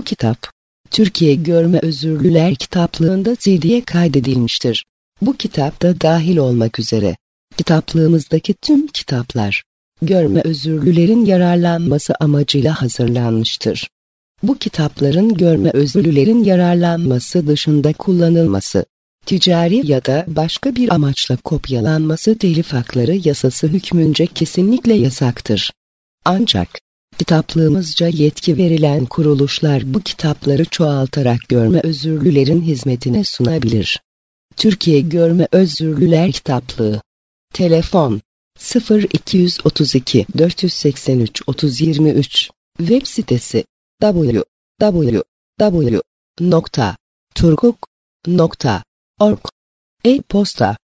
Bu kitap, Türkiye Görme Özürlüler Kitaplığı'nda CD'ye kaydedilmiştir. Bu kitapta dahil olmak üzere, kitaplığımızdaki tüm kitaplar, görme özürlülerin yararlanması amacıyla hazırlanmıştır. Bu kitapların görme özürlülerin yararlanması dışında kullanılması, ticari ya da başka bir amaçla kopyalanması telif hakları yasası hükmünce kesinlikle yasaktır. Ancak, kitaplığımızca yetki verilen kuruluşlar bu kitapları çoğaltarak görme özürlülerin hizmetine sunabilir. Türkiye Görme Özürlüler Kitaplığı. Telefon 0232 483 3023. Web sitesi www.turkuk.org. E-posta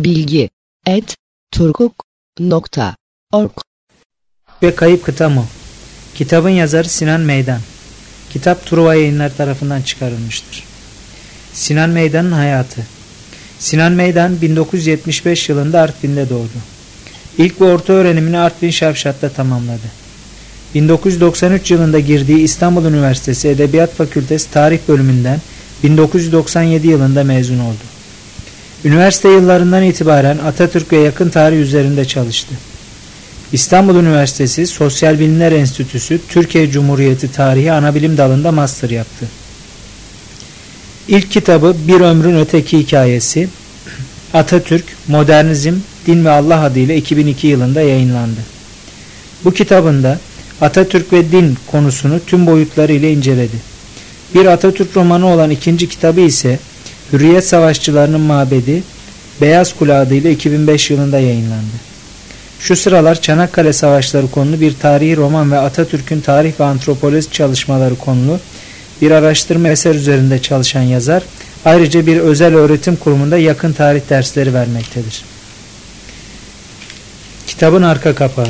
bilgi@turkuk.org. Ve Kayıp Kıta Mu. Kitabın yazarı Sinan Meydan. Kitap Truva Yayınları tarafından çıkarılmıştır. Sinan Meydan'ın hayatı. Sinan Meydan 1975 yılında Artvin'de doğdu. İlk ve orta öğrenimini Artvin Şavşat'ta tamamladı. 1993 yılında girdiği İstanbul Üniversitesi Edebiyat Fakültesi Tarih Bölümünden 1997 yılında mezun oldu. Üniversite yıllarından itibaren Atatürk ve yakın tarih üzerinde çalıştı. İstanbul Üniversitesi Sosyal Bilimler Enstitüsü Türkiye Cumhuriyeti Tarihi Anabilim dalında master yaptı. İlk kitabı Bir Ömrün Öteki Hikayesi, Atatürk, Modernizm, Din ve Allah adıyla 2002 yılında yayınlandı. Bu kitabında Atatürk ve din konusunu tüm boyutlarıyla inceledi. Bir Atatürk romanı olan ikinci kitabı ise Hürriyet Savaşçılarının Mabedi, Beyaz Kule adıyla 2005 yılında yayınlandı. Şu sıralar Çanakkale Savaşları konulu bir tarihi roman ve Atatürk'ün tarih ve antropoloji çalışmaları konulu bir araştırma eser üzerinde çalışan yazar, ayrıca bir özel öğretim kurumunda yakın tarih dersleri vermektedir. Kitabın arka kapağı.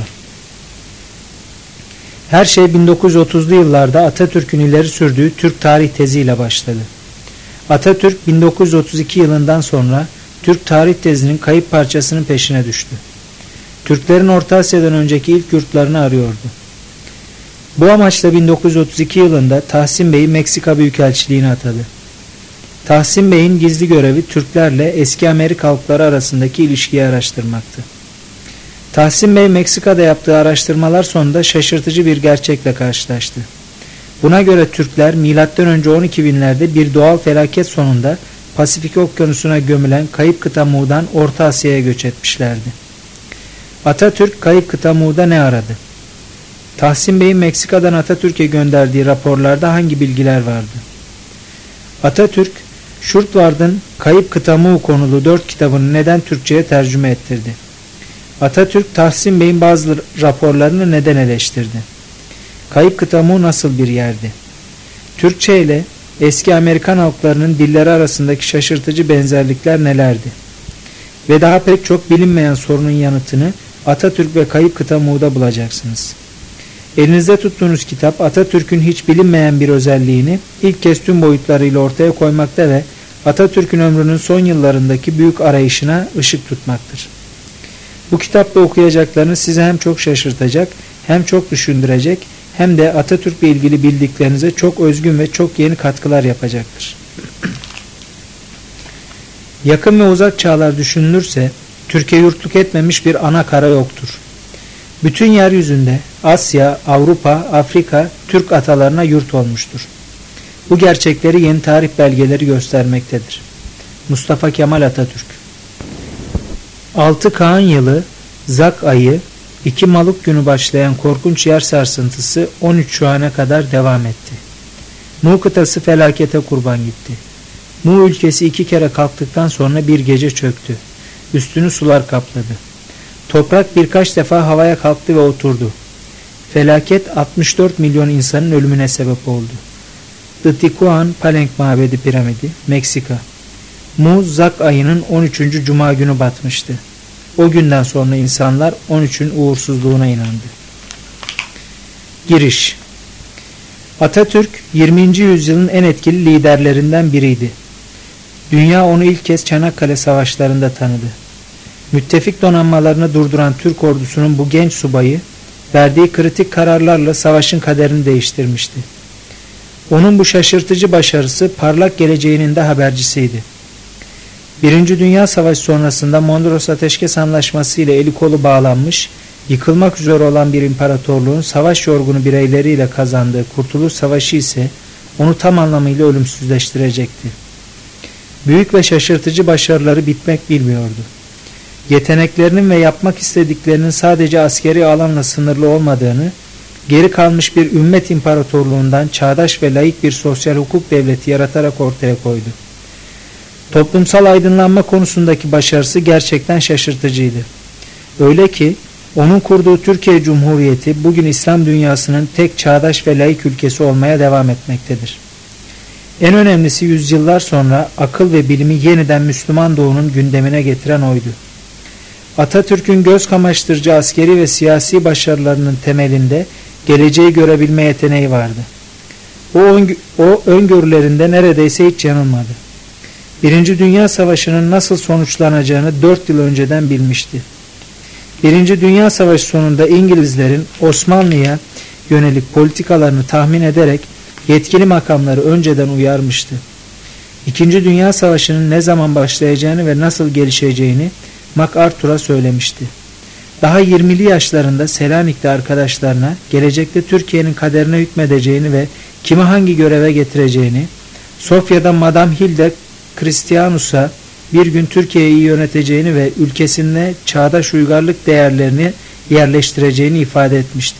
Her şey 1930'lu yıllarda Atatürk'ün ileri sürdüğü Türk tarih teziyle başladı. Atatürk 1932 yılından sonra Türk tarih tezinin kayıp parçasının peşine düştü. Türklerin Orta Asya'dan önceki ilk yurtlarını arıyordu. Bu amaçla 1932 yılında Tahsin Bey'i Meksika Büyükelçiliğine atadı. Tahsin Bey'in gizli görevi Türklerle eski Amerika halkları arasındaki ilişkiyi araştırmaktı. Tahsin Bey Meksika'da yaptığı araştırmalar sonunda şaşırtıcı bir gerçekle karşılaştı. Buna göre Türkler M.Ö. 12 binlerde bir doğal felaket sonunda Pasifik Okyanusu'na gömülen Kayıp Kıta Mu'dan Orta Asya'ya göç etmişlerdi. Atatürk Kayıp Kıta Mu'da ne aradı? Tahsin Bey'in Meksika'dan Atatürk'e gönderdiği raporlarda hangi bilgiler vardı? Atatürk, Şurtvard'ın Kayıp Kıta Mu konulu 4 kitabını neden Türkçe'ye tercüme ettirdi? Atatürk, Tahsin Bey'in bazı raporlarını neden eleştirdi? Kayıp Kıta Mu nasıl bir yerdi? Türkçe ile eski Amerikan halklarının dilleri arasındaki şaşırtıcı benzerlikler nelerdi? Ve daha pek çok bilinmeyen sorunun yanıtını Atatürk ve Kayıp Kıta Mu'da bulacaksınız. Elinizde tuttuğunuz kitap Atatürk'ün hiç bilinmeyen bir özelliğini ilk kez tüm boyutlarıyla ortaya koymakta ve Atatürk'ün ömrünün son yıllarındaki büyük arayışına ışık tutmaktır. Bu kitapta okuyacaklarınız size hem çok şaşırtacak, hem çok düşündürecek, hem de Atatürk'le ilgili bildiklerinize çok özgün ve çok yeni katkılar yapacaktır. Yakın ve uzak çağlar düşünülürse, Türkiye yurtluk etmemiş bir ana kara yoktur. Bütün yeryüzünde Asya, Avrupa, Afrika, Türk atalarına yurt olmuştur. Bu gerçekleri yeni tarih belgeleri göstermektedir. Mustafa Kemal Atatürk. 6 Kaan yılı, Zak ayı, 2 Maluk günü başlayan korkunç yer sarsıntısı 13 Şuan'a kadar devam etti. Mu kıtası felakete kurban gitti. Mu ülkesi 2 kere kalktıktan sonra bir gece çöktü. Üstünü sular kapladı. Toprak birkaç defa havaya kalktı ve oturdu. Felaket 64 milyon insanın ölümüne sebep oldu. Titicacaca Palenque Mabedi Piramidi, Meksika. Mu Zak ayının 13. Cuma günü batmıştı. O günden sonra insanlar 13'ün uğursuzluğuna inandı. Giriş. Atatürk 20. yüzyılın en etkili liderlerinden biriydi. Dünya onu ilk kez Çanakkale Savaşları'nda tanıdı. Müttefik donanmalarını durduran Türk ordusunun bu genç subayı verdiği kritik kararlarla savaşın kaderini değiştirmişti. Onun bu şaşırtıcı başarısı parlak geleceğinin de habercisiydi. Birinci Dünya Savaşı sonrasında Mondros Ateşkes Anlaşması ile eli kolu bağlanmış, yıkılmak üzere olan bir imparatorluğun savaş yorgunu bireyleriyle kazandığı Kurtuluş Savaşı ise onu tam anlamıyla ölümsüzleştirecekti. Büyük ve şaşırtıcı başarıları bitmek bilmiyordu. Yeteneklerinin ve yapmak istediklerinin sadece askeri alanla sınırlı olmadığını, geri kalmış bir ümmet imparatorluğundan çağdaş ve laik bir sosyal hukuk devleti yaratarak ortaya koydu. Toplumsal aydınlanma konusundaki başarısı gerçekten şaşırtıcıydı. Öyle ki onun kurduğu Türkiye Cumhuriyeti bugün İslam dünyasının tek çağdaş ve laik ülkesi olmaya devam etmektedir. En önemlisi yüzyıllar sonra akıl ve bilimi yeniden Müslüman doğunun gündemine getiren oydu. Atatürk'ün göz kamaştırıcı askeri ve başarılarının temelinde geleceği görebilme yeteneği vardı. O öngörülerinde neredeyse hiç yanılmadı. Birinci Dünya Savaşı'nın nasıl sonuçlanacağını 4 yıl önceden bilmişti. Birinci Dünya Savaşı sonunda İngilizlerin Osmanlı'ya yönelik politikalarını tahmin ederek yetkili makamları önceden uyarmıştı. İkinci Dünya Savaşı'nın ne zaman başlayacağını ve nasıl gelişeceğini MacArthur'a söylemişti. Daha 20'li yaşlarında Selanik'te arkadaşlarına gelecekte Türkiye'nin kaderine hükmedeceğini ve kimi hangi göreve getireceğini, Sofya'da Madame Hilde Christianus'a bir gün Türkiye'yi yöneteceğini ve ülkesine çağdaş uygarlık değerlerini yerleştireceğini ifade etmişti.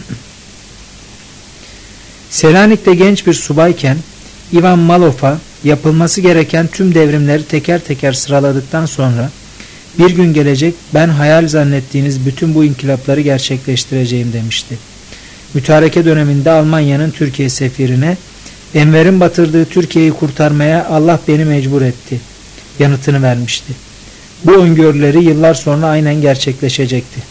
Selanik'te genç bir subayken Ivan Malov'a yapılması gereken tüm devrimleri teker teker sıraladıktan sonra bir gün gelecek ben hayal zannettiğiniz bütün bu inkılapları gerçekleştireceğim demişti. Mütareke döneminde Almanya'nın Türkiye sefirine Enver'in batırdığı Türkiye'yi kurtarmaya Allah beni mecbur etti yanıtını vermişti. Bu öngörüleri yıllar sonra aynen gerçekleşecekti.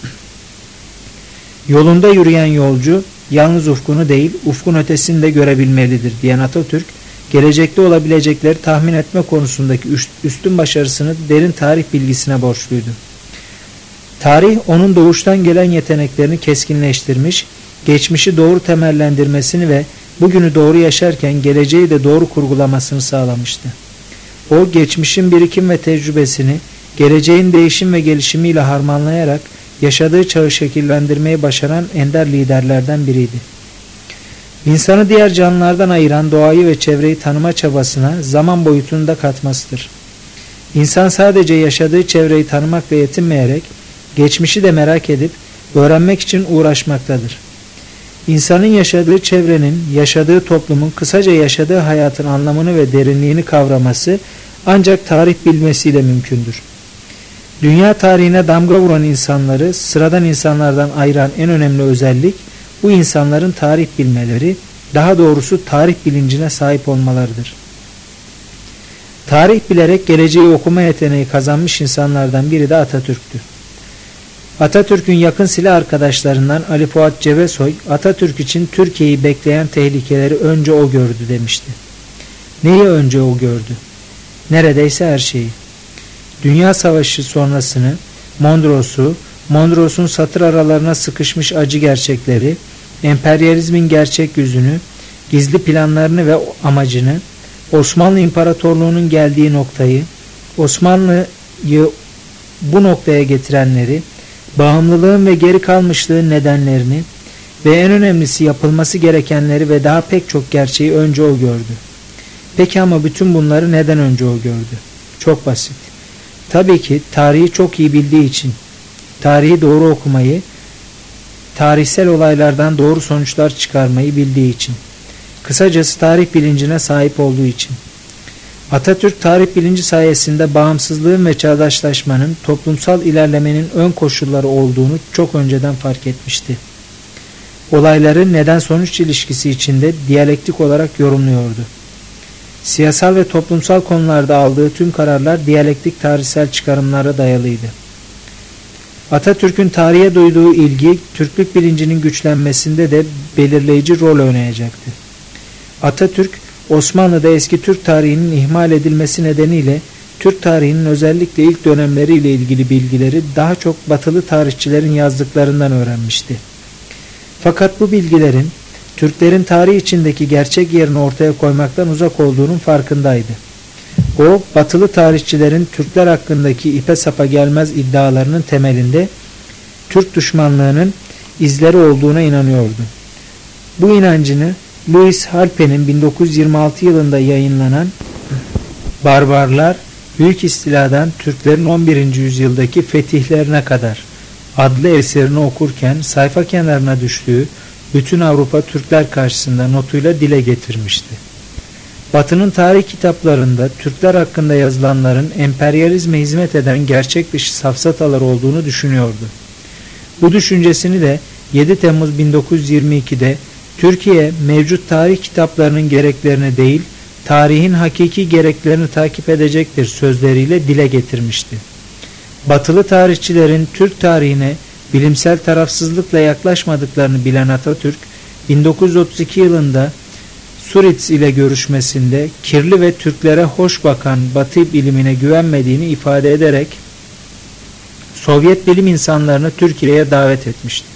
Yolunda yürüyen yolcu yalnız ufkunu değil ufkun ötesini de görebilmelidir diyen Atatürk, gelecekte olabilecekleri tahmin etme konusundaki üstün başarısını derin tarih bilgisine borçluydu. Tarih onun doğuştan gelen yeteneklerini keskinleştirmiş, geçmişi doğru temellendirmesini ve bugünü doğru yaşarken geleceği de doğru kurgulamasını sağlamıştı. O geçmişin birikim ve tecrübesini geleceğin değişim ve gelişimiyle harmanlayarak yaşadığı çağı şekillendirmeyi başaran ender liderlerden biriydi. İnsanı diğer canlılardan ayıran doğayı ve çevreyi tanıma çabasına zaman boyutunu da katmasıdır. İnsan sadece yaşadığı çevreyi tanımakla yetinmeyerek geçmişi de merak edip öğrenmek için uğraşmaktadır. İnsanın yaşadığı çevrenin, yaşadığı toplumun, kısaca yaşadığı hayatın anlamını ve derinliğini kavraması ancak tarih bilmesiyle mümkündür. Dünya tarihine damga vuran insanları sıradan insanlardan ayıran en önemli özellik bu insanların tarih bilmeleri, daha doğrusu tarih bilincine sahip olmalarıdır. Tarih bilerek geleceği okuma yeteneği kazanmış insanlardan biri de Atatürk'tü. Atatürk'ün yakın silah arkadaşlarından Ali Fuat Cebesoy, Atatürk için Türkiye'yi bekleyen tehlikeleri önce o gördü demişti. Neyi önce o gördü? Neredeyse her şeyi. Dünya Savaşı sonrasını, Mondros'un satır aralarına sıkışmış acı gerçekleri, emperyalizmin gerçek yüzünü, gizli planlarını ve amacını, Osmanlı İmparatorluğu'nun geldiği noktayı, Osmanlı'yı bu noktaya getirenleri, bağımlılığın ve geri kalmışlığın nedenlerini ve en önemlisi yapılması gerekenleri ve daha pek çok gerçeği önce o gördü. Peki ama bütün bunları neden önce o gördü? Çok basit. Tabii ki tarihi çok iyi bildiği için, tarihi doğru okumayı, tarihsel olaylardan doğru sonuçlar çıkarmayı bildiği için, kısacası tarih bilincine sahip olduğu için. Atatürk tarih bilinci sayesinde bağımsızlığın ve çağdaşlaşmanın, toplumsal ilerlemenin ön koşulları olduğunu çok önceden fark etmişti. Olayların neden-sonuç ilişkisi içinde diyalektik olarak yorumluyordu. Siyasal ve toplumsal konularda aldığı tüm kararlar diyalektik tarihsel çıkarımlara dayalıydı. Atatürk'ün tarihe duyduğu ilgi, Türklük bilincinin güçlenmesinde de belirleyici rol oynayacaktı. Atatürk, Osmanlı'da eski Türk tarihinin ihmal edilmesi nedeniyle Türk tarihinin özellikle ilk dönemleriyle ilgili bilgileri daha çok batılı tarihçilerin yazdıklarından öğrenmişti. Fakat bu bilgilerin Türklerin tarih içindeki gerçek yerini ortaya koymaktan uzak olduğunun farkındaydı. O, batılı tarihçilerin Türkler hakkındaki ipe sapa gelmez iddialarının temelinde Türk düşmanlığının izleri olduğuna inanıyordu. Bu inancını Louis Halpe'nin 1926 yılında yayınlanan Barbarlar Büyük İstila'dan Türklerin 11. yüzyıldaki fetihlerine kadar adlı eserini okurken sayfa kenarına düştüğü bütün Avrupa Türkler karşısında notuyla dile getirmişti. Batı'nın tarih kitaplarında Türkler hakkında yazılanların emperyalizme hizmet eden gerçek dışı safsatalar olduğunu düşünüyordu. Bu düşüncesini de 7 Temmuz 1922'de Türkiye mevcut tarih kitaplarının gereklerini değil, tarihin hakiki gereklerini takip edecektir sözleriyle dile getirmişti. Batılı tarihçilerin Türk tarihine bilimsel tarafsızlıkla yaklaşmadıklarını bilen Atatürk, 1932 yılında Suritz ile görüşmesinde kirli ve Türklere hoş bakan Batı bilimine güvenmediğini ifade ederek Sovyet bilim insanlarını Türkiye'ye davet etmişti.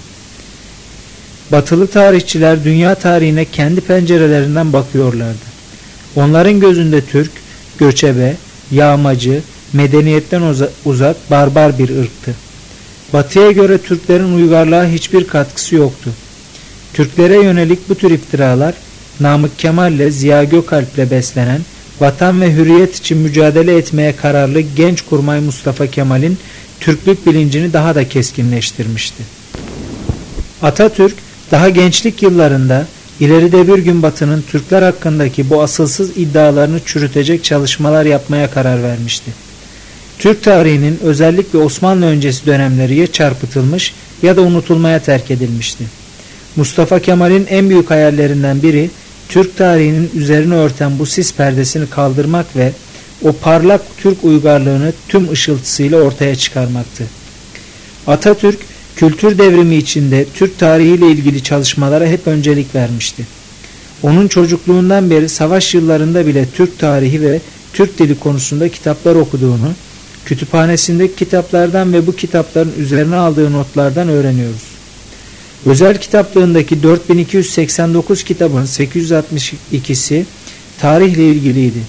Batılı tarihçiler dünya tarihine kendi pencerelerinden bakıyorlardı. Onların gözünde Türk, göçebe, yağmacı, medeniyetten uzak barbar bir ırktı. Batı'ya göre Türklerin uygarlığa hiçbir katkısı yoktu. Türklere yönelik bu tür iftiralar, Namık Kemal'le Ziya Gökalp'le beslenen, vatan ve hürriyet için mücadele etmeye kararlı genç kurmay Mustafa Kemal'in Türklük bilincini daha da keskinleştirmişti. Atatürk, daha gençlik yıllarında ileride bir gün Batı'nın Türkler hakkındaki bu asılsız iddialarını çürütecek çalışmalar yapmaya karar vermişti. Türk tarihinin özellikle Osmanlı öncesi dönemleri ya çarpıtılmış ya da unutulmaya terk edilmişti. Mustafa Kemal'in en büyük hayallerinden biri Türk tarihinin üzerine örten bu sis perdesini kaldırmak ve o parlak Türk uygarlığını tüm ışıltısıyla ortaya çıkarmaktı. Atatürk, kültür devrimi içinde Türk tarihiyle ilgili çalışmalara hep öncelik vermişti. Onun çocukluğundan beri savaş yıllarında bile Türk tarihi ve Türk dili konusunda kitaplar okuduğunu, kütüphanesindeki kitaplardan ve bu kitapların üzerine aldığı notlardan öğreniyoruz. Özel kitaplığındaki 4289 kitabın 862'si tarihle ilgiliydi.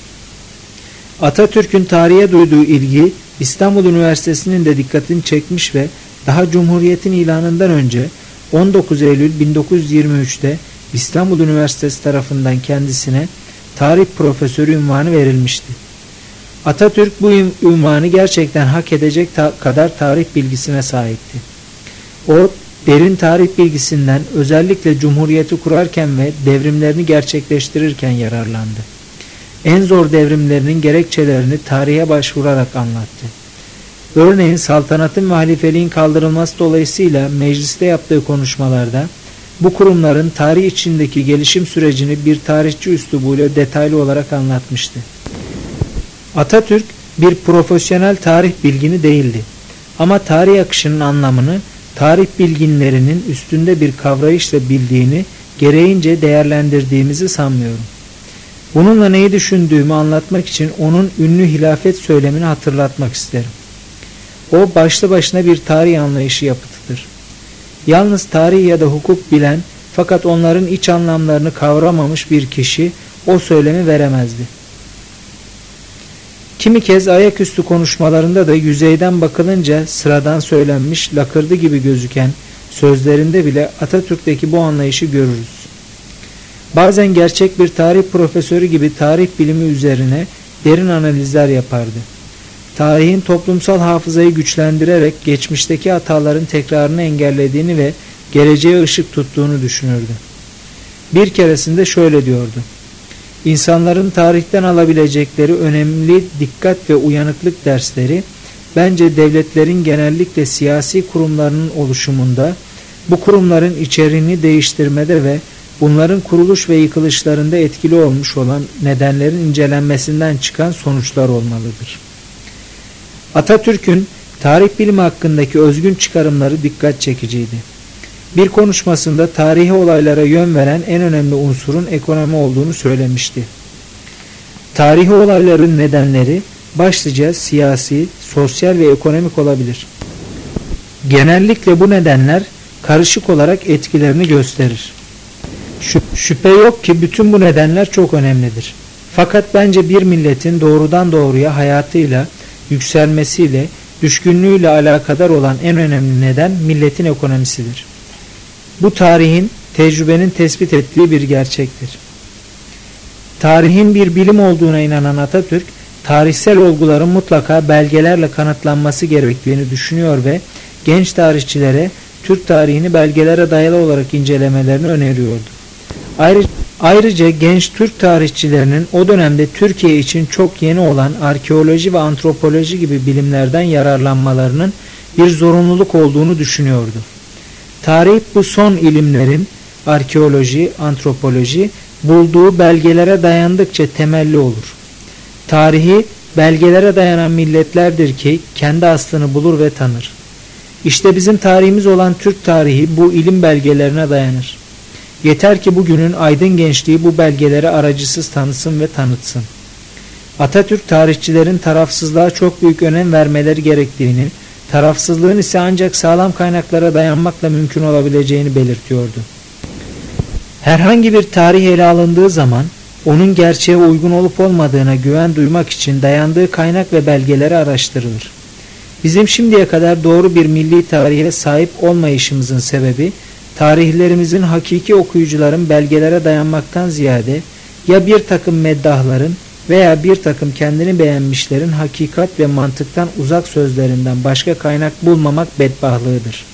Atatürk'ün tarihe duyduğu ilgi İstanbul Üniversitesi'nin de dikkatini çekmiş ve daha Cumhuriyet'in ilanından önce 19 Eylül 1923'te İstanbul Üniversitesi tarafından kendisine tarih profesörü unvanı verilmişti. Atatürk bu unvanı gerçekten hak edecek kadar tarih bilgisine sahipti. O, derin tarih bilgisinden özellikle Cumhuriyeti kurarken ve devrimlerini gerçekleştirirken yararlandı. En zor devrimlerinin gerekçelerini tarihe başvurarak anlattı. Örneğin saltanatın ve halifeliğin kaldırılması dolayısıyla mecliste yaptığı konuşmalarda bu kurumların tarih içindeki gelişim sürecini bir tarihçi üslubuyla detaylı olarak anlatmıştı. Atatürk bir profesyonel tarih bilgini değildi. Ama tarih akışının anlamını tarih bilginlerinin üstünde bir kavrayışla bildiğini gereğince değerlendirdiğimizi sanmıyorum. Bununla neyi düşündüğümü anlatmak için onun ünlü hilafet söylemini hatırlatmak isterim. O başlı başına bir tarih anlayışı yapıtıdır. Yalnız tarih ya da hukuk bilen fakat onların iç anlamlarını kavramamış bir kişi o söylemi veremezdi. Kimi kez ayaküstü konuşmalarında da yüzeyden bakılınca sıradan söylenmiş, lakırdı gibi gözüken sözlerinde bile Atatürk'teki bu anlayışı görürüz. Bazen gerçek bir tarih profesörü gibi tarih bilimi üzerine derin analizler yapardı. Tarihin toplumsal hafızayı güçlendirerek geçmişteki hataların tekrarını engellediğini ve geleceğe ışık tuttuğunu düşünürdü. Bir keresinde şöyle diyordu: İnsanların tarihten alabilecekleri önemli dikkat ve uyanıklık dersleri, bence devletlerin genellikle siyasi kurumlarının oluşumunda, bu kurumların içeriğini değiştirmede ve bunların kuruluş ve yıkılışlarında etkili olmuş olan nedenlerin incelenmesinden çıkan sonuçlar olmalıdır. Atatürk'ün tarih bilimi hakkındaki özgün çıkarımları dikkat çekiciydi. Bir konuşmasında tarihi olaylara yön veren en önemli unsurun ekonomi olduğunu söylemişti. Tarihi olayların nedenleri başlıca siyasi, sosyal ve ekonomik olabilir. Genellikle bu nedenler karışık olarak etkilerini gösterir. Şüphe yok ki bütün bu nedenler çok önemlidir. Fakat bence bir milletin doğrudan doğruya hayatıyla, yükselmesiyle, düşkünlüğüyle alakadar olan en önemli neden milletin ekonomisidir. Bu tarihin, tecrübenin tespit ettiği bir gerçektir. Tarihin bir bilim olduğuna inanan Atatürk, tarihsel olguların mutlaka belgelerle kanıtlanması gerektiğini düşünüyor ve genç tarihçilere Türk tarihini belgelere dayalı olarak incelemelerini öneriyordu. Ayrıca genç Türk tarihçilerinin o dönemde Türkiye için çok yeni olan arkeoloji ve antropoloji gibi bilimlerden yararlanmalarının bir zorunluluk olduğunu düşünüyordu. Tarih bu son ilimlerin arkeoloji, antropoloji bulduğu belgelere dayandıkça temelli olur. Tarihi belgelere dayanan milletlerdir ki kendi aslını bulur ve tanır. İşte bizim tarihimiz olan Türk tarihi bu ilim belgelerine dayanır. Yeter ki bugünün aydın gençliği bu belgeleri aracısız tanısın ve tanıtsın. Atatürk tarihçilerin tarafsızlığa çok büyük önem vermeleri gerektiğini, tarafsızlığın ise ancak sağlam kaynaklara dayanmakla mümkün olabileceğini belirtiyordu. Herhangi bir tarih ele alındığı zaman onun gerçeğe uygun olup olmadığına güven duymak için dayandığı kaynak ve belgeleri araştırılır. Bizim şimdiye kadar doğru bir milli tarihe sahip olmayışımızın sebebi, tarihlerimizin hakiki okuyucuların belgelere dayanmaktan ziyade ya bir takım meddahların veya bir takım kendini beğenmişlerin hakikat ve mantıktan uzak sözlerinden başka kaynak bulmamak bedbahlığıdır.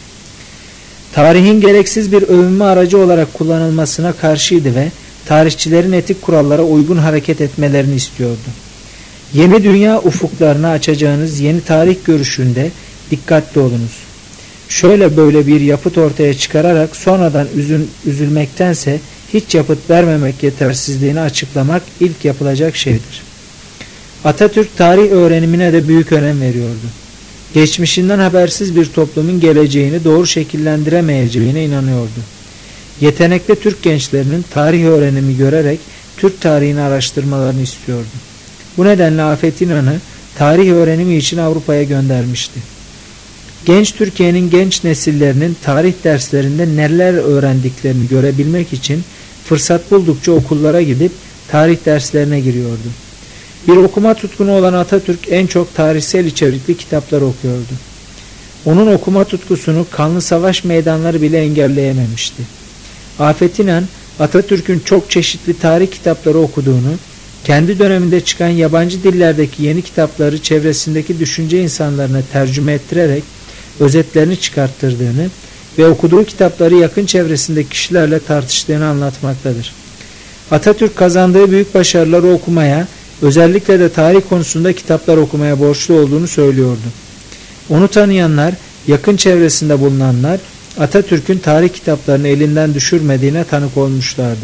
Tarihin gereksiz bir övünme aracı olarak kullanılmasına karşıydı ve tarihçilerin etik kurallara uygun hareket etmelerini istiyordu. Yeni dünya ufuklarını açacağınız yeni tarih görüşünde dikkatli olunuz. Şöyle böyle bir yapıt ortaya çıkararak sonradan üzülmektense hiç yapıt vermemek yetersizliğini açıklamak ilk yapılacak şeydir. Atatürk tarih öğrenimine de büyük önem veriyordu. Geçmişinden habersiz bir toplumun geleceğini doğru şekillendiremeyeceğine inanıyordu. Yetenekli Türk gençlerinin tarih öğrenimi görerek Türk tarihini araştırmalarını istiyordu. Bu nedenle Afet İnan'ı tarih öğrenimi için Avrupa'ya göndermişti. Genç Türkiye'nin genç nesillerinin tarih derslerinde neler öğrendiklerini görebilmek için fırsat buldukça okullara gidip tarih derslerine giriyordu. Bir okuma tutkunu olan Atatürk en çok tarihsel içerikli kitaplar okuyordu. Onun okuma tutkusunu kanlı savaş meydanları bile engelleyememişti. Afet İnan, Atatürk'ün çok çeşitli tarih kitapları okuduğunu, kendi döneminde çıkan yabancı dillerdeki yeni kitapları çevresindeki düşünce insanlarına tercüme ettirerek özetlerini çıkarttırdığını ve okuduğu kitapları yakın çevresindeki kişilerle tartıştığını anlatmaktadır. Atatürk kazandığı büyük başarıları okumaya, özellikle de tarih konusunda kitaplar okumaya borçlu olduğunu söylüyordu. Onu tanıyanlar, yakın çevresinde bulunanlar Atatürk'ün tarih kitaplarını elinden düşürmediğine tanık olmuşlardı.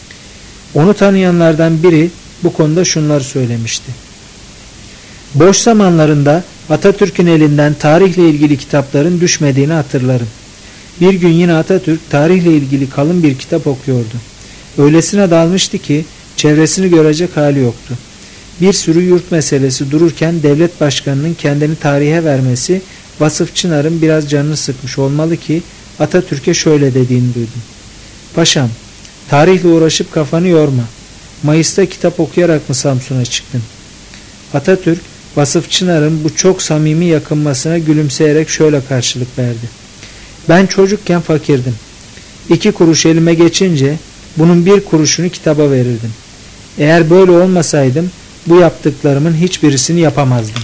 Onu tanıyanlardan biri bu konuda şunları söylemişti. Boş zamanlarında Atatürk'ün elinden tarihle ilgili kitapların düşmediğini hatırlarım. Bir gün yine Atatürk tarihle ilgili kalın bir kitap okuyordu. Öylesine dalmıştı ki çevresini görecek hali yoktu. Bir sürü yurt meselesi dururken devlet başkanının kendini tarihe vermesi Vasıf Çınar'ın biraz canını sıkmış olmalı ki Atatürk'e şöyle dediğini duydum. Paşam, tarihle uğraşıp kafanı yorma. Mayıs'ta kitap okuyarak mı Samsun'a çıktın? Atatürk, Vasıf Çınar'ın bu çok samimi yakınmasına gülümseyerek şöyle karşılık verdi. Ben çocukken fakirdim. 2 kuruş elime geçince bunun 1 kuruşunu kitaba verirdim. Eğer böyle olmasaydım bu yaptıklarımın hiçbirisini yapamazdım.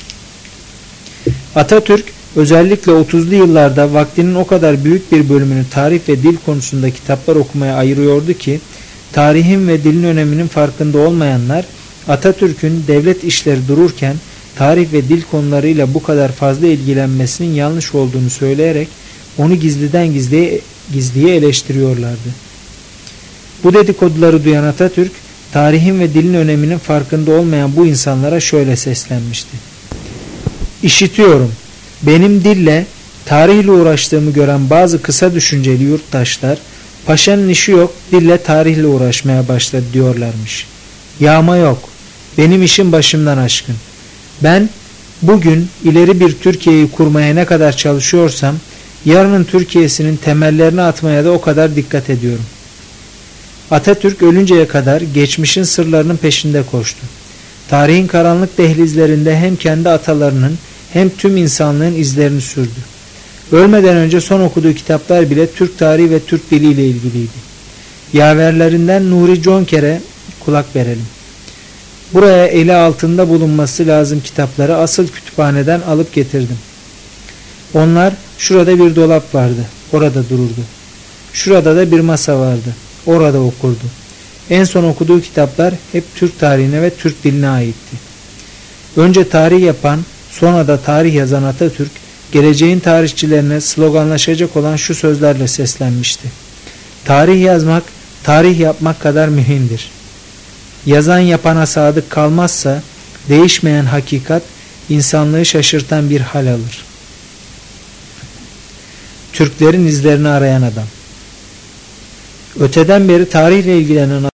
Atatürk özellikle 30'lu yıllarda vaktinin o kadar büyük bir bölümünü tarih ve dil konusunda kitaplar okumaya ayırıyordu ki tarihin ve dilin öneminin farkında olmayanlar Atatürk'ün devlet işleri dururken tarih ve dil konularıyla bu kadar fazla ilgilenmesinin yanlış olduğunu söyleyerek onu gizliden gizliye eleştiriyorlardı. Bu dedikoduları duyan Atatürk tarihin ve dilin öneminin farkında olmayan bu insanlara şöyle seslenmişti. İşitiyorum. Benim dille, tarihle uğraştığımı gören bazı kısa düşünceli yurttaşlar, paşanın işi yok, dille tarihle uğraşmaya başladı diyorlarmış. Yağma yok. Benim işim başımdan aşkın. Ben bugün ileri bir Türkiye'yi kurmaya ne kadar çalışıyorsam, yarının Türkiye'sinin temellerini atmaya da o kadar dikkat ediyorum. Atatürk ölünceye kadar geçmişin sırlarının peşinde koştu. Tarihin karanlık dehlizlerinde hem kendi atalarının hem tüm insanlığın izlerini sürdü. Ölmeden önce son okuduğu kitaplar bile Türk tarihi ve Türk diliyle ilgiliydi. Yaverlerinden Nuri Conker'e kulak verelim. Buraya eli altında bulunması lazım kitapları asıl kütüphaneden alıp getirdim. Onlar, şurada bir dolap vardı, orada dururdu. Şurada da bir masa vardı, orada okurdu. En son okuduğu kitaplar hep Türk tarihine ve Türk diline aitti. Önce tarih yapan, sonra da tarih yazan Atatürk, geleceğin tarihçilerine sloganlaşacak olan şu sözlerle seslenmişti. Tarih yazmak, tarih yapmak kadar mühimdir. Yazan yapana sadık kalmazsa, değişmeyen hakikat, insanlığı şaşırtan bir hal alır. Türklerin izlerini arayan adam. Öteden beri tarihle ilgilenen